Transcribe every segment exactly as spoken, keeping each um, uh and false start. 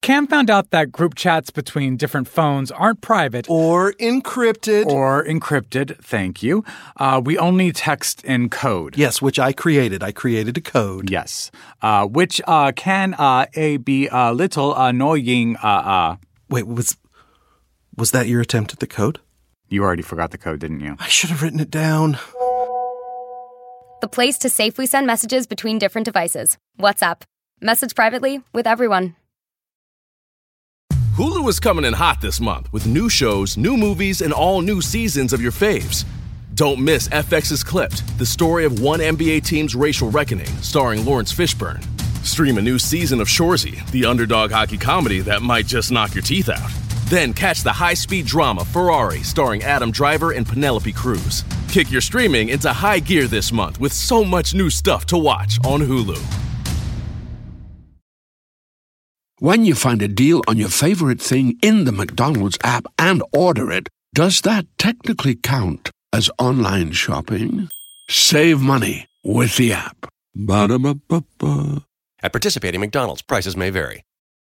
Cam found out that group chats between different phones aren't private. Or encrypted. Or encrypted, thank you. Uh, we only text in code. Yes, which I created. I created a code. Yes. Uh, which uh, can uh, a be a little annoying. Uh, uh. Wait, was, was that your attempt at the code? You already forgot the code, didn't you? I should have written it down. The place to safely send messages between different devices. WhatsApp. Message privately with everyone. Hulu is coming in hot this month with new shows, new movies, and all new seasons of your faves. Don't miss F X's Clipped, the story of one N B A team's racial reckoning, starring Lawrence Fishburne. Stream a new season of Shoresy, the underdog hockey comedy that might just knock your teeth out. Then catch the high-speed drama Ferrari, starring Adam Driver and Penelope Cruz. Kick your streaming into high gear this month with so much new stuff to watch on Hulu. When you find a deal on your favorite thing in the McDonald's app and order it, does that technically count as online shopping? Save money with the app. Ba-da-ba-ba-ba. At participating McDonald's, prices may vary.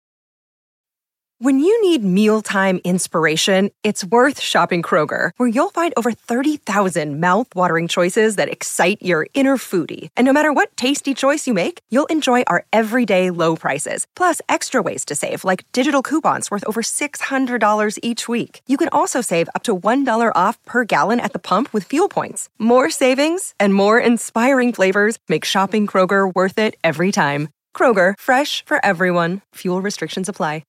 When you need mealtime inspiration, it's worth shopping Kroger, where you'll find over thirty thousand mouth-watering choices that excite your inner foodie. And no matter what tasty choice you make, you'll enjoy our everyday low prices, plus extra ways to save, like digital coupons worth over six hundred dollars each week. You can also save up to one dollar off per gallon at the pump with fuel points. More savings and more inspiring flavors make shopping Kroger worth it every time. Kroger, fresh for everyone. Fuel restrictions apply.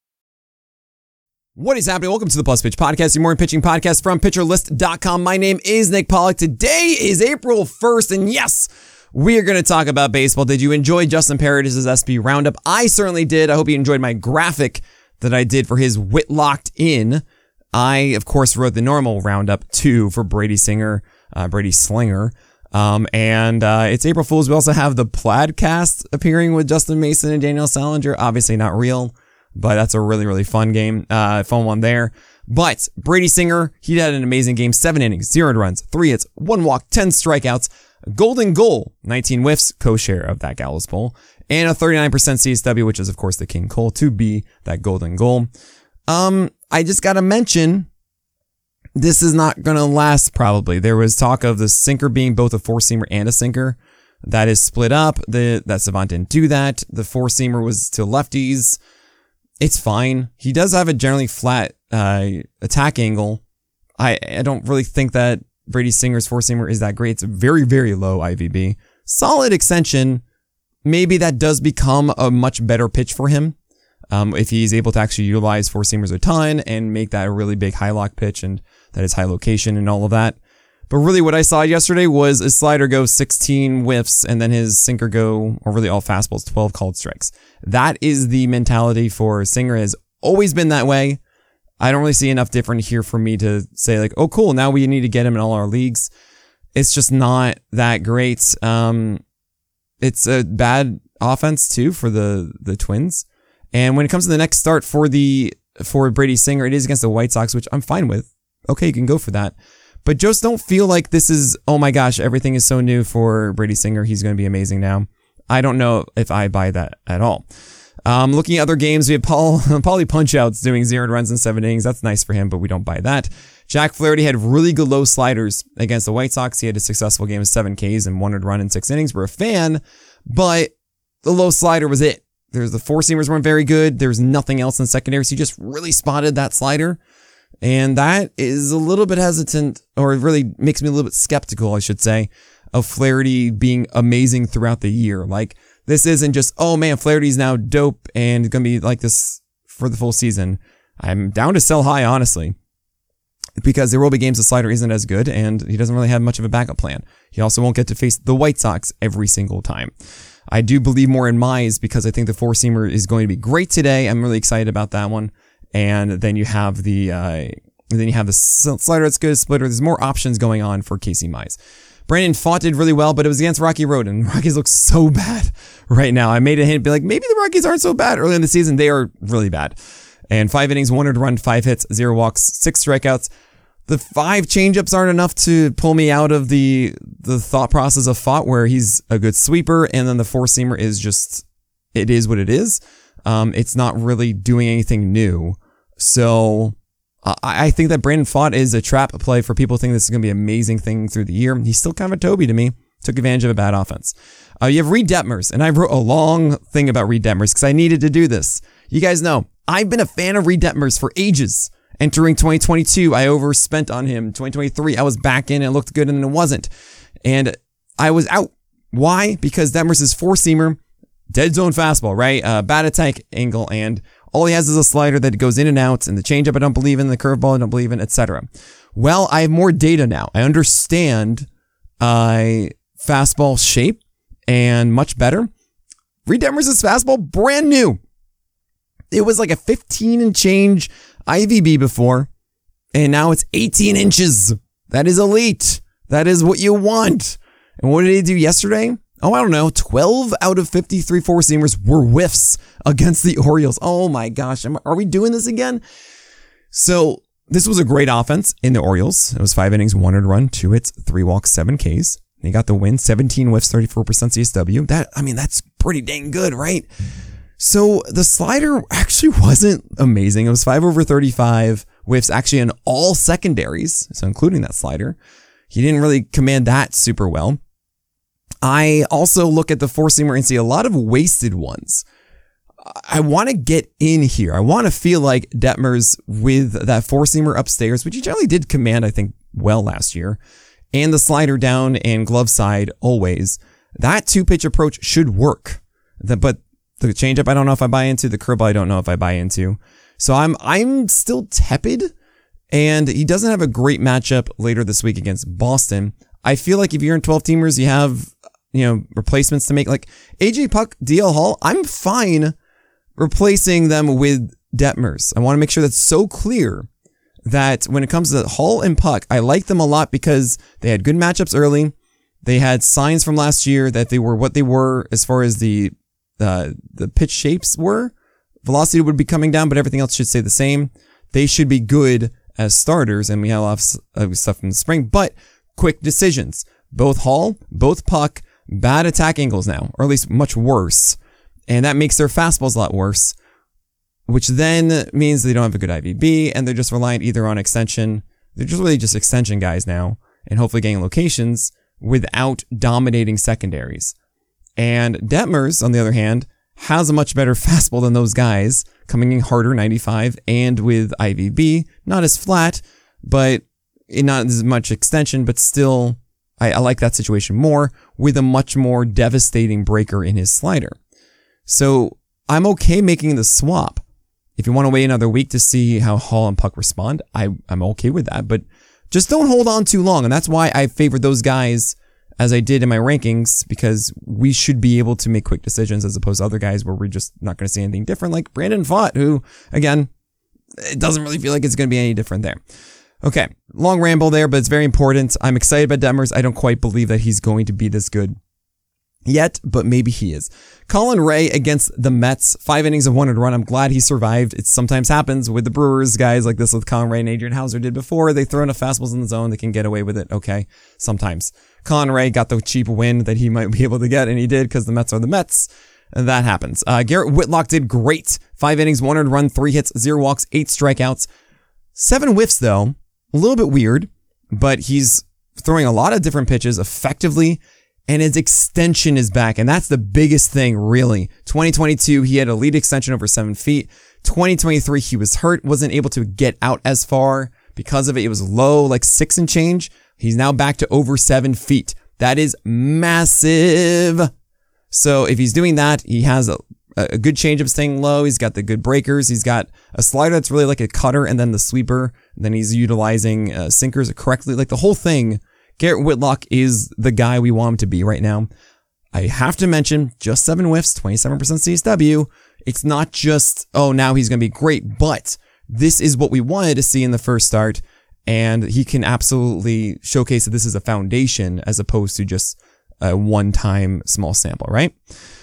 What is happening? Welcome to the Plus Pitch Podcast, your morning pitching podcast from pitcher list dot com. My name is Nick Pollack. Today is April first, and yes, we are going to talk about baseball. Did you enjoy Justin Paradis' S P Roundup? I certainly did. I hope you enjoyed my graphic that I did for his Whitlocked In. I, of course, wrote the normal Roundup, too, for Brady Singer, uh, Brady Slinger. Um, and uh, it's April Fool's. We also have the Plaidcast appearing with Justin Mason and Daniel Salinger. Obviously not real, but that's a really, really fun game, uh, fun one there. But Brady Singer, he had an amazing game. Seven innings, zero runs, three hits, one walk, ten strikeouts, golden goal, nineteen whiffs, co-share of that Gallows Bowl, and a thirty-nine percent C S W, which is, of course, the King Cole to be that golden goal. Um, I just gotta mention, this is not gonna last, probably. There was talk of the sinker being both a four-seamer and a sinker. That is split up. The, that Savant didn't do that. The four-seamer was to lefties. It's fine. He does have a generally flat uh attack angle. I I don't really think that Brady Singer's four-seamer is that great. It's a very, very low I V B. Solid extension. Maybe that does become a much better pitch for him um, if he's able to actually utilize four-seamers a ton and make that a really big high lock pitch and that is high location and all of that. But really what I saw yesterday was a slider go sixteen whiffs and then his sinker go, or really all fastballs, twelve called strikes. That is the mentality for Singer. Has always been that way. I don't really see enough different here for me to say like, oh cool, now we need to get him in all our leagues. It's just not that great. Um, it's a bad offense too for the, the Twins. And when it comes to the next start for the, for Brady Singer, it is against the White Sox, which I'm fine with. Okay, you can go for that. But just don't feel like this is, oh my gosh, everything is so new for Brady Singer. He's going to be amazing now. I don't know if I buy that at all. Um, looking at other games, we have Paul, Paulie Punch-Outs doing zero runs in seven innings. That's nice for him, but we don't buy that. Jack Flaherty had really good low sliders against the White Sox. He had a successful game of seven Ks and one run in six innings. We're a fan, but the low slider was it. There's the four-seamers weren't very good. There's nothing else in secondary. So he just really spotted that slider. And that is a little bit hesitant, or it really makes me a little bit skeptical, I should say, of Flaherty being amazing throughout the year. Like, this isn't just, oh man, Flaherty's now dope and going to be like this for the full season. I'm down to sell high, honestly, because there will be games the slider isn't as good and he doesn't really have much of a backup plan. He also won't get to face the White Sox every single time. I do believe more in Mize because I think the four-seamer is going to be great today. I'm really excited about that one. And then you have the, uh, then you have the slider that's good, splitter. There's more options going on for Casey Mize. Brandon Pfaadt did really well, but it was against Rocky Road, and Rockies look so bad right now. I made a hint, be like, maybe the Rockies aren't so bad early in the season. They are really bad. And five innings, one run, five hits, zero walks, six strikeouts. The five changeups aren't enough to pull me out of the, the thought process of Pfaadt, where he's a good sweeper, and then the four-seamer is just, it is what it is. Um, it's not really doing anything new. So uh, I think that Brandon Pfaadt is a trap play for people who think this is going to be an amazing thing through the year. He's still kind of a Toby to me. Took advantage of a bad offense. Uh, you have Reed Detmers, and I wrote a long thing about Reed Detmers because I needed to do this. You guys know, I've been a fan of Reed Detmers for ages. Entering twenty twenty-two, I overspent on him. twenty twenty-three, I was back in and it looked good and then it wasn't. And I was out. Why? Because Detmers is four-seamer, dead zone fastball, right? Uh, bad attack angle, and all he has is a slider that goes in and out, and the changeup I don't believe in, the curveball I don't believe in, et cetera. Well, I have more data now. I understand uh, fastball shape and much better. Reed Detmers' fastball, brand new. It was like a fifteen and change I V B before, and now it's eighteen inches. That is elite. That is what you want. And what did he do yesterday? Oh, I don't know. twelve out of fifty-three four-seamers were whiffs against the Orioles. Oh my gosh. Are we doing this again? So this was a great offense in the Orioles. It was five innings, one earned run, two hits, three walks, seven Ks. They got the win, seventeen whiffs, thirty-four percent C S W. That, I mean, that's pretty dang good, right? So the slider actually wasn't amazing. It was five over thirty-five whiffs actually in all secondaries. So including that slider. He didn't really command that super well. I also look at the four-seamer and see a lot of wasted ones. I want to get in here. I want to feel like Detmers with that four-seamer upstairs, which he generally did command, I think, well last year, and the slider down and glove side always. That two-pitch approach should work. The, but the changeup, I don't know if I buy into. The curveball, I don't know if I buy into. So I'm I'm still tepid, and he doesn't have a great matchup later this week against Boston. I feel like if you're in twelve-teamers, you have, you know, replacements to make. Like A J Puck, D L Hall, I'm fine replacing them with Detmers. I want to make sure that's so clear that when it comes to Hall and Puck, I like them a lot because they had good matchups early. They had signs from last year that they were what they were as far as the uh, the pitch shapes were. Velocity would be coming down, but everything else should stay the same. They should be good as starters, and we have a lot of stuff in the spring, but quick decisions. Both Hall, both Puck, bad attack angles now, or at least much worse. And that makes their fastballs a lot worse, which then means they don't have a good I V B, and they're just reliant either on extension. They're just really just extension guys now, and hopefully getting locations without dominating secondaries. And Detmers, on the other hand, has a much better fastball than those guys, coming in harder, ninety-five, and with I V B, not as flat, but not as much extension, but still, I, I like that situation more, with a much more devastating breaker in his slider. So I'm okay making the swap. If you want to wait another week to see how Hall and Puck respond, I, I'm okay with that, but just don't hold on too long. And that's why I favored those guys as I did in my rankings, because we should be able to make quick decisions as opposed to other guys where we're just not going to see anything different, like Brandon Pfaadt, who, again, it doesn't really feel like it's going to be any different there. Okay, long ramble there, but it's very important. I'm excited about Detmers. I don't quite believe that he's going to be this good yet, but maybe he is. Colin Ray against the Mets, five innings of one earned run. I'm glad he survived. It sometimes happens with the Brewers, guys like this with Colin Ray and Adrian Hauser did before. They throw enough fastballs in the zone, they can get away with it. Okay, sometimes. Colin Ray got the cheap win that he might be able to get, and he did because the Mets are the Mets. And that happens. Uh, Garrett Whitlock did great. Five innings, one earned run, three hits, zero walks, eight strikeouts. Seven whiffs, though. A little bit weird, but he's throwing a lot of different pitches effectively, and his extension is back, and that's the biggest thing, really. twenty twenty-two, he had a lead extension over seven feet. twenty twenty-three, he was hurt, wasn't able to get out as far. Because of it, it was low, like six and change. He's now back to over seven feet. That is massive. So if he's doing that, he has a, a good change of staying low. He's got the good breakers. He's got a slider that's really like a cutter, and then the sweeper. And then he's utilizing uh, sinkers correctly. Like the whole thing, Garrett Whitlock is the guy we want him to be right now. I have to mention, just seven whiffs, twenty-seven percent C S W. It's not just, oh, now he's going to be great, but this is what we wanted to see in the first start. And he can absolutely showcase that this is a foundation as opposed to just a one-time small sample, right?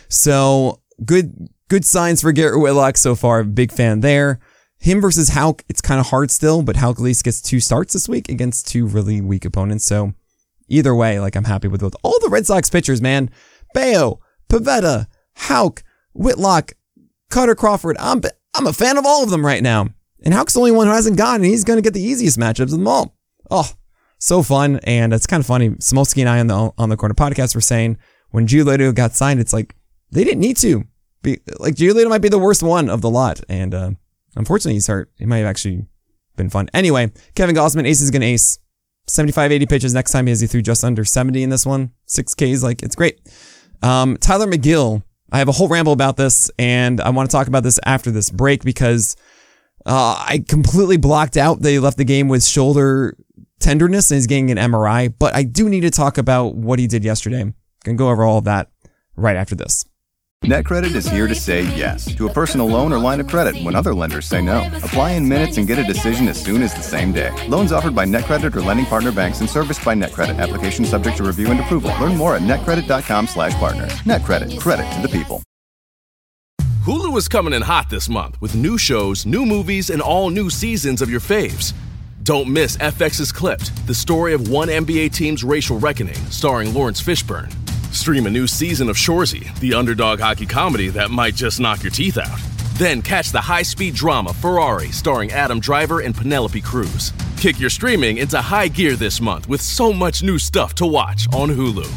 So good, good signs for Garrett Whitlock so far. Big fan there. Him versus Houck, it's kind of hard still, but Houck at least gets two starts this week against two really weak opponents. So either way, like I'm happy with, with all the Red Sox pitchers, man. Bayo, Pivetta, Houck, Whitlock, Cutter Crawford. I'm I'm a fan of all of them right now. And Houck's the only one who hasn't gone, and he's going to get the easiest matchups of them all. Oh, so fun. And it's kind of funny. Smolsky and I on the on the Corner podcast were saying when Giolito got signed, it's like they didn't need to. Be, like Giolito might be the worst one of the lot. And uh, unfortunately, he's hurt. It might have actually been fun. Anyway, Kevin Gausman, ace is going to ace. seventy-five, eighty pitches. Next time he has he threw just under seventy in this one. six Ks. Like, it's great. Um, Tyler McGill. I have a whole ramble about this, and I want to talk about this after this break because uh, I completely blocked out that he left the game with shoulder tenderness and he's getting an M R I, but I do need to talk about what he did yesterday. I'm going to go over all of that right after this. NetCredit is here to say yes to a personal loan or line of credit when other lenders say no. Apply in minutes and get a decision as soon as the same day. Loans offered by NetCredit or lending partner banks and serviced by NetCredit. Application subject to review and approval. Learn more at netcredit.com slash partners. NetCredit. Credit to the people. Hulu is coming in hot this month with new shows, new movies, and all new seasons of your faves. Don't miss F X's Clipped, the story of one N B A team's racial reckoning, starring Lawrence Fishburne. Stream a new season of Shoresy, the underdog hockey comedy that might just knock your teeth out. Then catch the high-speed drama Ferrari, starring Adam Driver and Penelope Cruz. Kick your streaming into high gear this month with so much new stuff to watch on Hulu.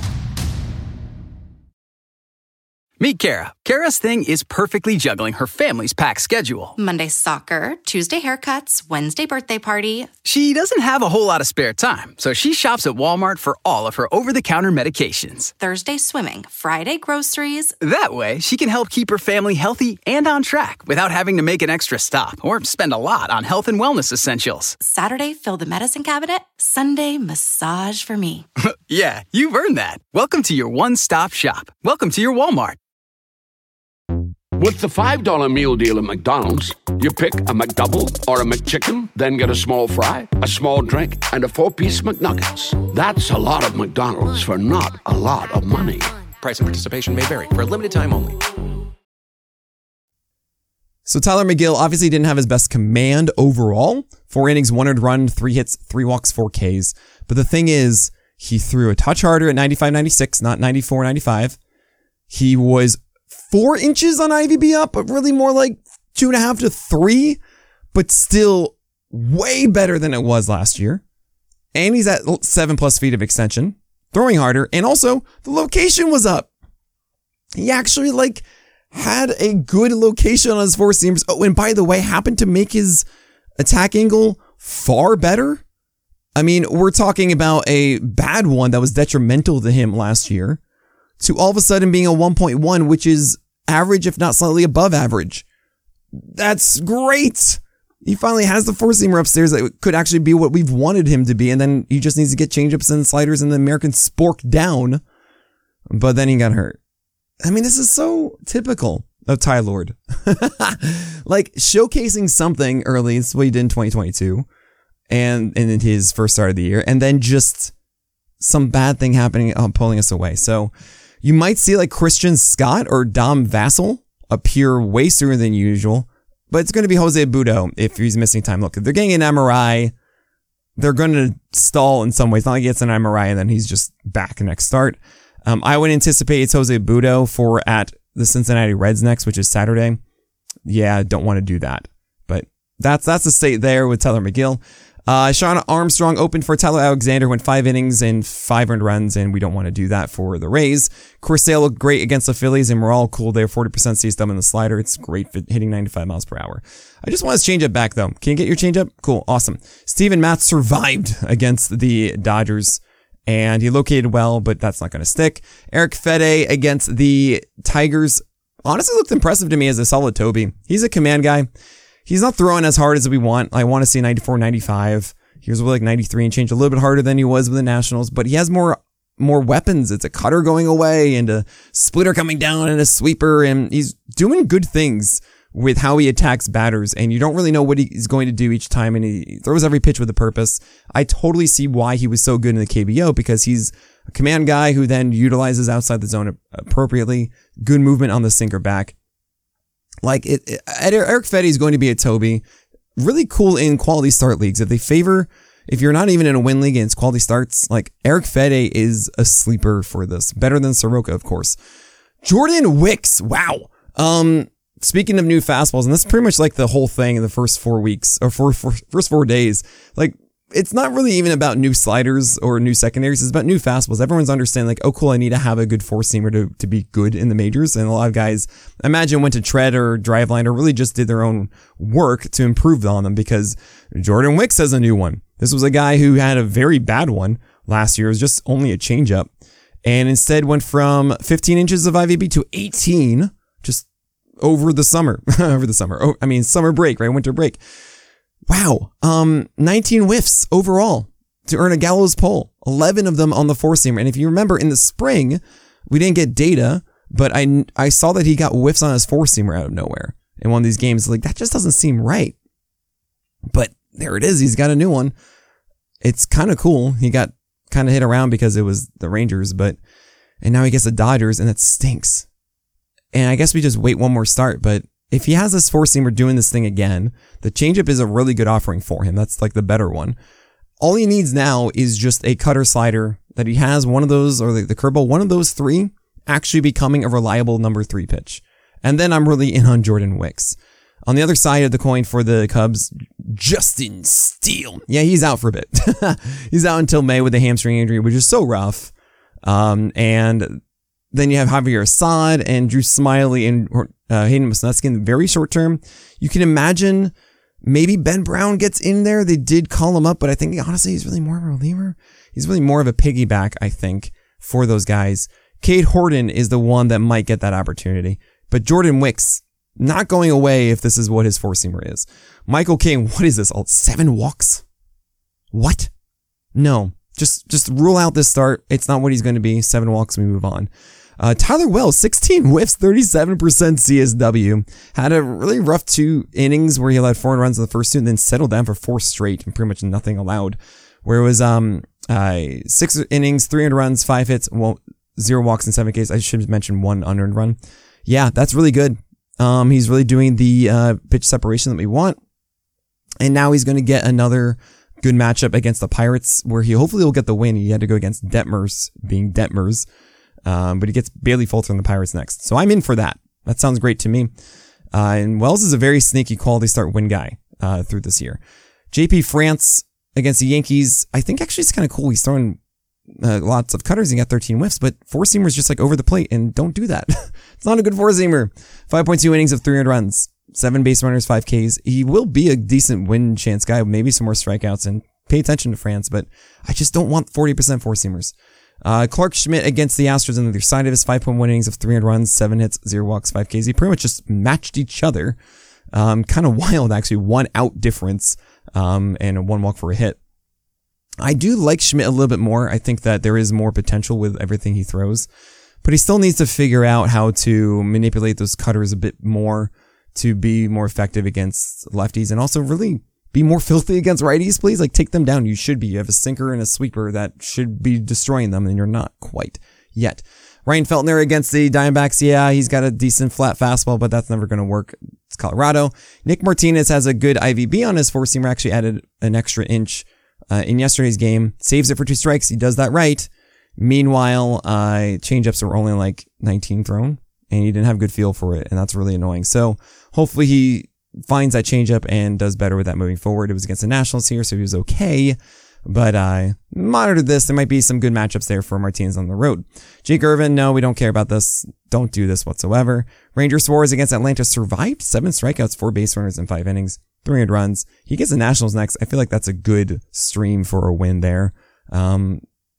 Meet Kara. Kara's thing is perfectly juggling her family's packed schedule. Monday soccer, Tuesday haircuts, Wednesday birthday party. She doesn't have a whole lot of spare time, so she shops at Walmart for all of her over-the-counter medications. Thursday swimming, Friday groceries. That way, she can help keep her family healthy and on track without having to make an extra stop or spend a lot on health and wellness essentials. Saturday, fill the medicine cabinet. Sunday, massage for me. Yeah, you've earned that. Welcome to your one-stop shop. Welcome to your Walmart. With the five dollar meal deal at McDonald's, you pick a McDouble or a McChicken, then get a small fry, a small drink, and a four-piece McNuggets. That's a lot of McDonald's for not a lot of money. Price and participation may vary. For a limited time only. So Tyler McGill obviously didn't have his best command overall. Four innings, one earned run, three hits, three walks, four Ks. But the thing is, he threw a touch harder at ninety-five ninety-six, not ninety-four ninety-five. He was four inches on I V B up, but really more like two and a half to three, but still way better than it was last year. And he's at seven plus feet of extension, throwing harder. And also the location was up. He actually like had a good location on his four seamers. Oh, and by the way, happened to make his attack angle far better. I mean, we're talking about a bad one that was detrimental to him last year to all of a sudden being a one point one, which is average, if not slightly above average. That's great. He finally has the four-seamer upstairs that could actually be what we've wanted him to be, and then he just needs to get changeups and sliders and the American spork down. But then he got hurt. I mean, this is so typical of Ty Lord. Like, showcasing something early, it's what he did in twenty twenty-two, and, and in his first start of the year, and then just some bad thing happening, uh, pulling us away. So, you might see like Christian Scott or Dom Vassell appear way sooner than usual, but it's going to be Jose Budo if he's missing time. Look, if they're getting an M R I, they're going to stall in some ways. Not like he gets an M R I and then he's just back next start. Um, I would anticipate it's Jose Budo for at the Cincinnati Reds next, which is Saturday. Yeah, don't want to do that, but that's that's the state there with Tyler McGill. Uh, Sean Armstrong opened for Tyler Alexander, went five innings and five earned runs, and we don't want to do that for the Rays. Chris Sale looked great against the Phillies, and we're all cool there. forty percent sees thumb in the slider. It's great for hitting ninety-five miles per hour. I just want his changeup back, though. Can you get your changeup? Cool. Awesome. Steven Matz survived against the Dodgers, and he located well, but that's not going to stick. Eric Fede against the Tigers honestly looked impressive to me as a solid Toby. He's a command guy. He's not throwing as hard as we want. I want to see ninety-four, ninety-five. He was like ninety-three and changed a little bit harder than he was with the Nationals, but he has more more weapons. It's a cutter going away and a splitter coming down and a sweeper, and he's doing good things with how he attacks batters, and you don't really know what he's going to do each time, and he throws every pitch with a purpose. I totally see why he was so good in the K B O, because he's a command guy who then utilizes outside the zone appropriately. Good movement on the sinker back. Like, it, it, Eric Fede is going to be a Toby. Really cool in quality start leagues. If they favor, if you're not even in a win league and it's quality starts, like, Eric Fede is a sleeper for this. Better than Soroka, of course. Jordan Wicks. Wow. Um, speaking of new fastballs, and this is pretty much like the whole thing in the first four weeks or four, four, first four days, like it's not really even about new sliders or new secondaries. It's about new fastballs. Everyone's understanding like, oh, cool, I need to have a good four seamer to, to be good in the majors. And a lot of guys, I imagine, went to tread or driveline or really just did their own work to improve on them because Jordan Wicks has a new one. This was a guy who had a very bad one last year. It was just only a changeup and instead went from fifteen inches of I V B to eighteen just over the summer, over the summer. Oh, I mean, summer break, right? Winter break. Wow. Um, nineteen whiffs overall to earn a gallows pole, eleven of them on the four seamer. And if you remember in the spring, we didn't get data, but I, I saw that he got whiffs on his four seamer out of nowhere in one of these games. Like that just doesn't seem right, but there it is. He's got a new one. It's kind of cool. He got kind of hit around because it was the Rangers, but, and now he gets the Dodgers and it stinks. And I guess we just wait one more start, but if he has this four seamer doing this thing again, the changeup is a really good offering for him. That's like the better one. All he needs now is just a cutter slider that he has one of those, or the, the curveball, one of those three actually becoming a reliable number three pitch. And then I'm really in on Jordan Wicks. On the other side of the coin for the Cubs, Justin Steele. Yeah, he's out for a bit. He's out until May with a hamstring injury, which is so rough. Um, and then you have Javier Assad and Drew Smiley and uh, Hayden Wesneski in the very short term. You can imagine maybe Ben Brown gets in there. They did call him up, but I think honestly he's really more of a reliever. He's really more of a piggyback, I think, for those guys. Cade Horton is the one that might get that opportunity. But Jordan Wicks, not going away if this is what his four-seamer is. Michael King, what is this? All seven walks? What? No. Just just rule out this start. It's not what he's going to be. Seven walks, we move on. Uh, Tyler Wells, sixteen whiffs, thirty-seven percent C S W. Had a really rough two innings where he allowed four runs in the first two and then settled down for four straight and pretty much nothing allowed. Where it was um uh six innings, three hundred runs, five hits, well, zero walks in seven Ks. I should have mentioned one unearned run. Yeah, that's really good. Um, he's really doing the uh pitch separation that we want. And now he's going to get another good matchup against the Pirates where he hopefully will get the win. He had to go against Detmers, being Detmers. Um, but he gets Bailey Falter on the Pirates next. So I'm in for that. That sounds great to me. Uh, and Wells is a very sneaky quality start win guy, uh, through this year. J P France against the Yankees. I think actually it's kind of cool. He's throwing, uh, lots of cutters and got thirteen whiffs, but four seamers just like over the plate and don't do that. It's not a good four seamer. five point two innings of three hundred runs, seven base runners, five Ks. He will be a decent win chance guy, maybe some more strikeouts, and pay attention to France, but I just don't want forty percent four seamers. Uh, Clark Schmidt against the Astros on the other side of his five point one innings of three hundred runs, seven hits, zero walks, five Ks. He pretty much just matched each other. Um, kind of wild, actually. One out difference, um, and a one walk for a hit. I do like Schmidt a little bit more. I think that there is more potential with everything he throws, but he still needs to figure out how to manipulate those cutters a bit more to be more effective against lefties and also really be more filthy against righties, please. Like, take them down. You should be. You have a sinker and a sweeper that should be destroying them, and you're not quite yet. Ryan Feltner against the Diamondbacks. Yeah, he's got a decent flat fastball, but that's never going to work. It's Colorado. Nick Martinez has a good I V B on his four-seamer. Actually added an extra inch uh, in yesterday's game. Saves it for two strikes. He does that right. Meanwhile, uh, changeups were only like nineteen thrown, and he didn't have good feel for it, and that's really annoying. So hopefully he finds that changeup and does better with that moving forward. It was against the Nationals here, so he was okay. But I uh, monitored this. There might be some good matchups there for Martinez on the road. Jake Irvin, no, we don't care about this. Don't do this whatsoever. Ranger Suarez against Atlanta survived seven strikeouts, four base runners in five innings, three hundred runs. He gets the Nationals next. I feel like that's a good stream for a win there. Um,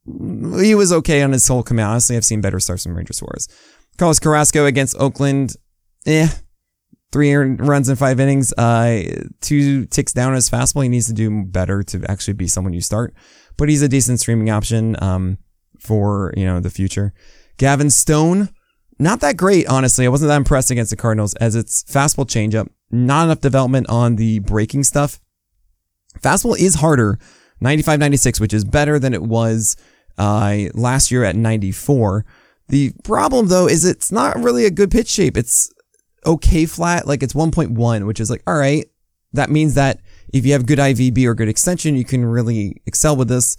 he was okay on his whole command. Honestly, I've seen better starts from Ranger Suarez. Carlos Carrasco against Oakland. Eh. Three runs in five innings, uh, two ticks down on his fastball. He needs to do better to actually be someone you start, but he's a decent streaming option, um, for, you know, the future. Gavin Stone, not that great, honestly. I wasn't that impressed against the Cardinals as it's fastball changeup, not enough development on the breaking stuff. Fastball is harder, ninety-five ninety-six, which is better than it was, uh, last year at ninety-four. The problem though is it's not really a good pitch shape. It's okay flat, like it's one point one, which is like, all right, that means that if you have good I V B or good extension, you can really excel with this.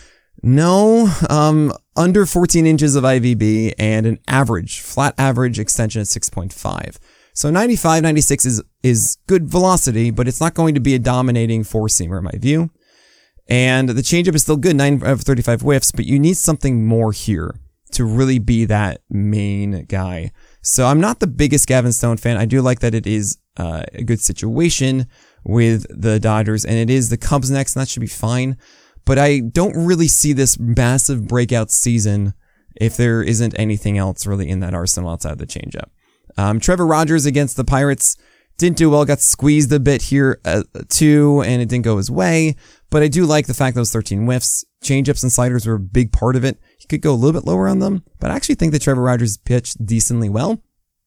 No, um, under fourteen inches of I V B and an average, flat average extension at six point five. So ninety-five, ninety-six is, is good velocity, but it's not going to be a dominating four-seamer in my view. And the changeup is still good, nine out of thirty-five whiffs, but you need something more here to really be that main guy. So I'm not the biggest Gavin Stone fan. I do like that it is uh, a good situation with the Dodgers, and it is the Cubs next, and that should be fine. But I don't really see this massive breakout season if there isn't anything else really in that arsenal outside of the changeup. Um, Trevor Rogers against the Pirates didn't do well, got squeezed a bit here uh, too, and it didn't go his way. But I do like the fact those thirteen whiffs, changeups and sliders were a big part of it. He could go a little bit lower on them, but I actually think that Trevor Rogers pitched decently well.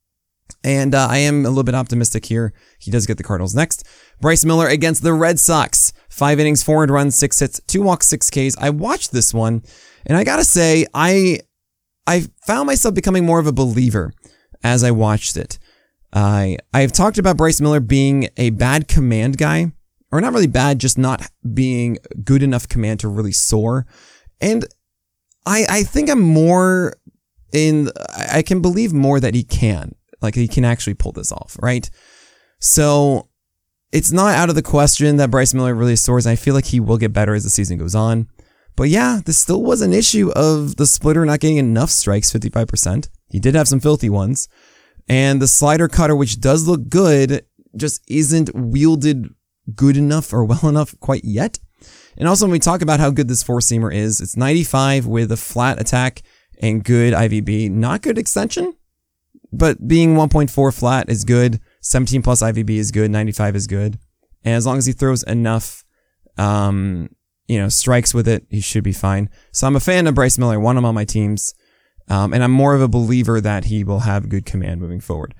And uh, I am a little bit optimistic here. He does get the Cardinals next. Bryce Miller against the Red Sox. Five innings, four earned runs, six hits, two walks, six Ks. I watched this one, and I gotta say, I I found myself becoming more of a believer as I watched it. I I've talked about Bryce Miller being a bad command guy, or not really bad, just not being good enough command to really soar. And I I think I'm more in, I can believe more that he can. Like, he can actually pull this off, right? So it's not out of the question that Bryce Miller really soars. I feel like he will get better as the season goes on. But yeah, this still was an issue of the splitter not getting enough strikes, fifty-five percent. He did have some filthy ones. And the slider cutter, which does look good, just isn't wielded good enough or well enough quite yet. And also, when we talk about how good this four-seamer is, it's ninety-five with a flat attack and good I V B. Not good extension, but being one point four flat is good. seventeen plus I V B is good. ninety-five is good. And as long as he throws enough, um, you know, strikes with it, he should be fine. So I'm a fan of Bryce Miller. I want him on my teams. Um, and I'm more of a believer that he will have good command moving forward.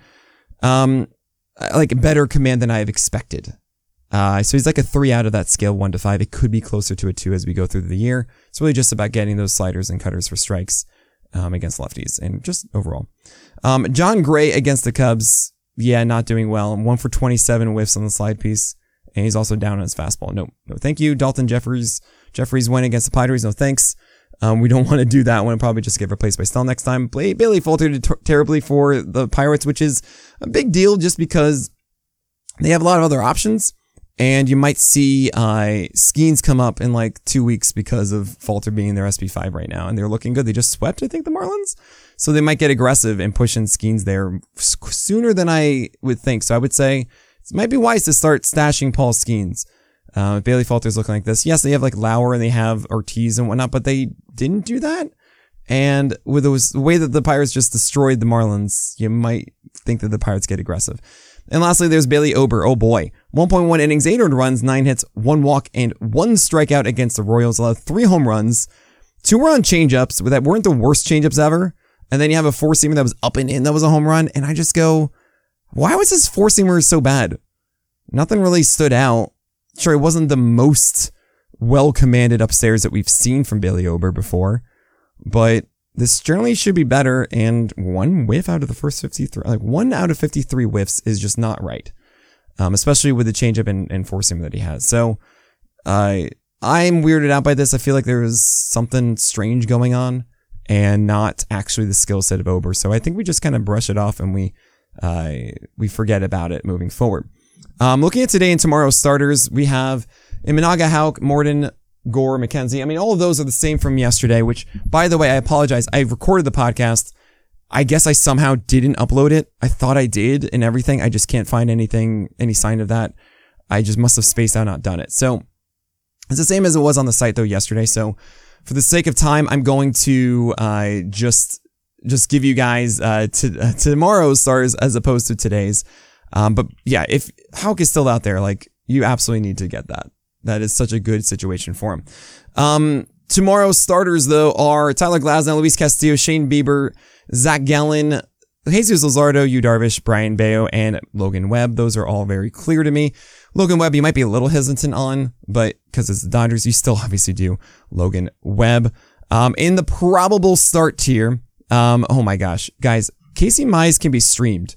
Um, like better command than I have expected. Uh, so he's like a three out of that scale, one to five. It could be closer to a two as we go through the year. It's really just about getting those sliders and cutters for strikes, um, against lefties and just overall. Um, John Gray against the Cubs. Yeah, not doing well. One for twenty-seven whiffs on the slide piece. And he's also down on his fastball. No, no, thank you. Dalton Jeffries, Jeffries win against the Padres. No, thanks. Um, we don't want to do that one. Probably just get replaced by Stell next time. Bailey faltered ter- terribly for the Pirates, which is a big deal just because they have a lot of other options. And you might see uh, Skeens come up in like two weeks because of Falter being their S P five right now. And they're looking good. They just swept, I think, the Marlins. So they might get aggressive and push in Skeens there sooner than I would think. So I would say it might be wise to start stashing Paul Skeens. Uh, Bailey Falter's looking like this. Yes, they have like Lauer and they have Ortiz and whatnot, but they didn't do that. And with those, the way that the Pirates just destroyed the Marlins, you might think that the Pirates get aggressive. And lastly, there's Bailey Ober. Oh boy. one point one innings, eight earned runs, nine hits, one walk, and one strikeout against the Royals. Allowed three home runs. Two were on changeups that weren't the worst changeups ever. And then you have a four-seamer that was up and in that was a home run. And I just go, why was this four-seamer so bad? Nothing really stood out. Sure, it wasn't the most well-commanded upstairs that we've seen from Bailey Ober before. But this generally should be better, and one whiff out of the first fifty-three, like one out of fifty-three whiffs is just not right. Um, especially with the changeup and, and four-seamer that he has. So, uh, I'm weirded out by this. I feel like there was something strange going on, and not actually the skill set of Ober. So I think we just kind of brush it off and we, uh, we forget about it moving forward. Um, looking at today and tomorrow's starters, we have Imanaga, Houck, Morton, Gore, McKenzie. I mean, all of those are the same from yesterday, which, by the way, I apologize. I recorded the podcast. I guess I somehow didn't upload it. I thought I did and everything. I just can't find anything, any sign of that. I just must have spaced out, not done it. So it's the same as it was on the site though yesterday. So for the sake of time, I'm going to, uh, just, just give you guys, uh, to, uh, tomorrow's stars as opposed to today's. Um, but yeah, if Houck is still out there, like, you absolutely need to get that. That is such a good situation for him. Um, tomorrow's starters though are Tyler Glasnow, Luis Castillo, Shane Bieber, Zach Gallen, Jesus Luzardo, Yu Darvish, Brian Bayo, and Logan Webb. Those are all very clear to me. Logan Webb, you might be a little hesitant on, but because it's the Dodgers, you still obviously do Logan Webb. Um, in the probable start tier, um, oh my gosh, guys, Casey Mize can be streamed.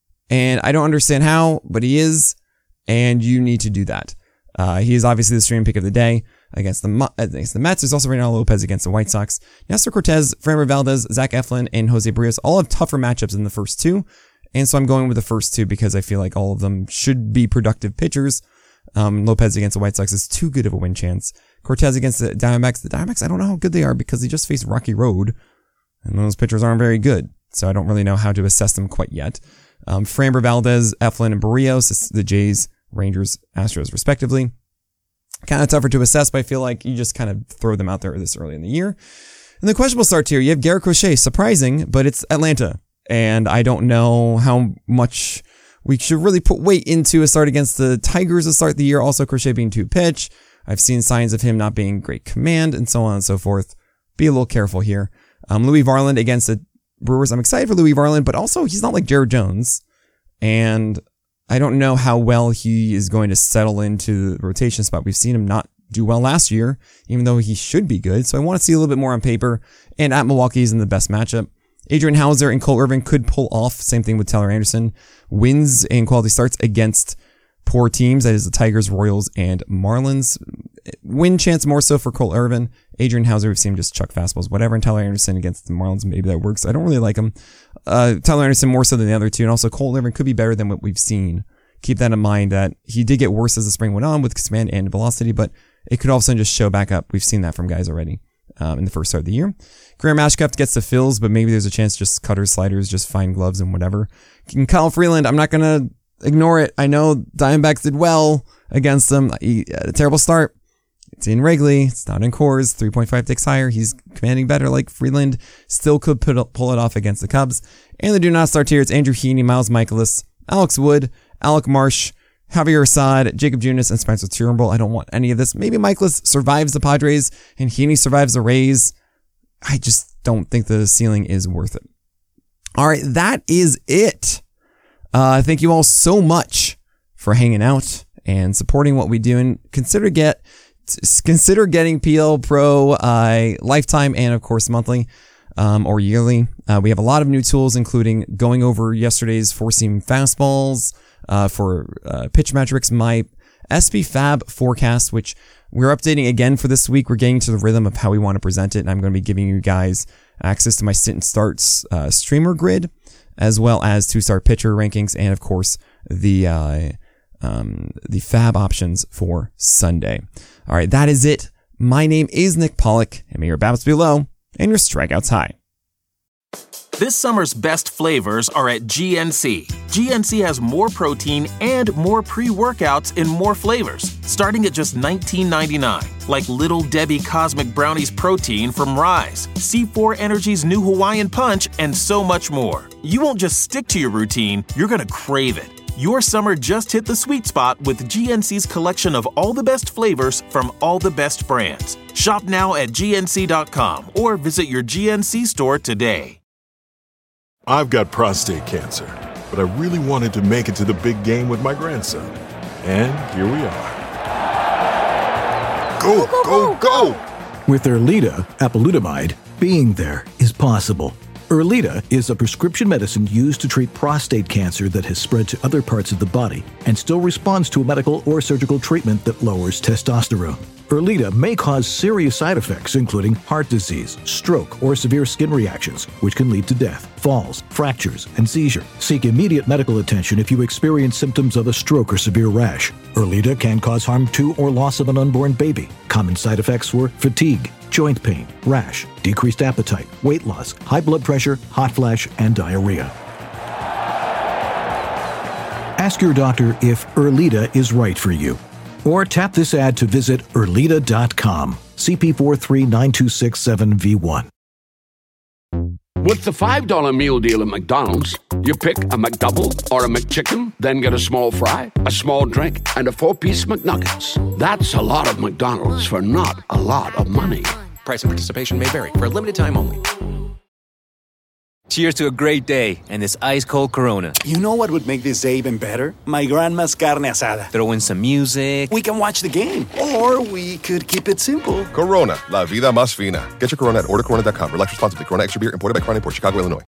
And I don't understand how, but he is, and you need to do that. Uh, he is obviously the stream pick of the day against the against the Mets. There's also Reynaldo Lopez against the White Sox. Nestor Cortez, Framber Valdez, Zach Eflin, and Jose Barrios all have tougher matchups than the first two. And so I'm going with the first two because I feel like all of them should be productive pitchers. Um, Lopez against the White Sox is too good of a win chance. Cortez against the Diamondbacks. The Diamondbacks, I don't know how good they are because they just faced Rocky Road. And those pitchers aren't very good. So I don't really know how to assess them quite yet. Um, Framber, Valdez, Eflin, and Barrios, the Jays, Rangers, Astros, respectively. Kind of tougher to assess, but I feel like you just kind of throw them out there this early in the year. And the questionable start here, you have Garrett Crochet. Surprising, but it's Atlanta. And I don't know how much we should really put weight into a start against the Tigers to start the year. Also, Crochet being two pitch. I've seen signs of him not being great command and so on and so forth. Be a little careful here. Um, Louis Varland against the Brewers. I'm excited for Louis Varland, but also he's not like Jared Jones. And I don't know how well he is going to settle into the rotation spot. We've seen him not do well last year, even though he should be good. So I want to see a little bit more on paper. And at Milwaukee, he's in the best matchup. Adrian Hauser and Cole Irvin could pull off, same thing with Tyler Anderson, wins and quality starts against poor teams. That is the Tigers, Royals, and Marlins. Win chance more so for Cole Irvin. Adrian Hauser, we've seen him just chuck fastballs, whatever. And Tyler Anderson against the Marlins, maybe that works. I don't really like him. Uh, Tyler Anderson more so than the other two. And also Cole Irvin could be better than what we've seen. Keep that in mind that he did get worse as the spring went on with command and velocity, but it could all of a sudden just show back up. We've seen that from guys already. Um, in the first start of the year. Graham Ashcraft gets the fills, but maybe there's a chance just cutters, sliders, just fine gloves and whatever. And Kyle Freeland, I'm not going to ignore it. I know Diamondbacks did well against them. He had a terrible start. It's in Wrigley. It's not in Coors. three point five ticks higher. He's commanding better like Freeland. Still could put, pull it off against the Cubs. And the do not start here. It's Andrew Heaney, Miles Michaelis, Alex Wood, Alec Marsh, Javier Assad, Jacob Junis, and Spencer Turnbull. I don't want any of this. Maybe Michaelis survives the Padres and Heaney survives the Rays. I just don't think the ceiling is worth it. All right, that is it. Uh, thank you all so much for hanging out and supporting what we do. And consider get consider getting P L Pro uh, lifetime and of course monthly um, or yearly. Uh, we have a lot of new tools, including going over yesterday's four seam fastballs. Uh, for uh, pitch metrics, my S P Fab forecast, which we're updating again for this week. We're getting to the rhythm of how we want to present it, and I'm going to be giving you guys access to my sit and starts uh, streamer grid, as well as two-star pitcher rankings, and of course the uh, um, the Fab options for Sunday. All right, that is it. My name is Nick Pollock, and may your BABIPs be low and your strikeouts high. This summer's best flavors are at G N C. G N C has more protein and more pre-workouts in more flavors, starting at just nineteen ninety-nine, like Little Debbie Cosmic Brownies Protein from Rise, C four Energy's new Hawaiian Punch, and so much more. You won't just stick to your routine, you're gonna crave it. Your summer just hit the sweet spot with G N C's collection of all the best flavors from all the best brands. Shop now at G N C dot com or visit your G N C store today. I've got prostate cancer, but I really wanted to make it to the big game with my grandson. And here we are. Go, go, go! With Erleada, apalutamide, being there is possible. Erleada is a prescription medicine used to treat prostate cancer that has spread to other parts of the body and still responds to a medical or surgical treatment that lowers testosterone. Erleada may cause serious side effects, including heart disease, stroke, or severe skin reactions, which can lead to death, falls, fractures, and seizure. Seek immediate medical attention if you experience symptoms of a stroke or severe rash. Erleada can cause harm to or loss of an unborn baby. Common side effects were fatigue, joint pain, rash, decreased appetite, weight loss, high blood pressure, hot flash, and diarrhea. Ask your doctor if Erleada is right for you. Or tap this ad to visit Erleada dot com. C P four three nine two six seven V one. With the five dollar meal deal at McDonald's, you pick a McDouble or a McChicken, then get a small fry, a small drink, and a four-piece McNuggets. That's a lot of McDonald's for not a lot of money. Price and participation may vary. For a limited time only. Cheers to a great day and this ice-cold Corona. You know what would make this day even better? My grandma's carne asada. Throw in some music. We can watch the game. Or we could keep it simple. Corona, la vida más fina. Get your Corona at order corona dot com. Relax responsibly. Corona Extra Beer, imported by Crown Imports, Chicago, Illinois.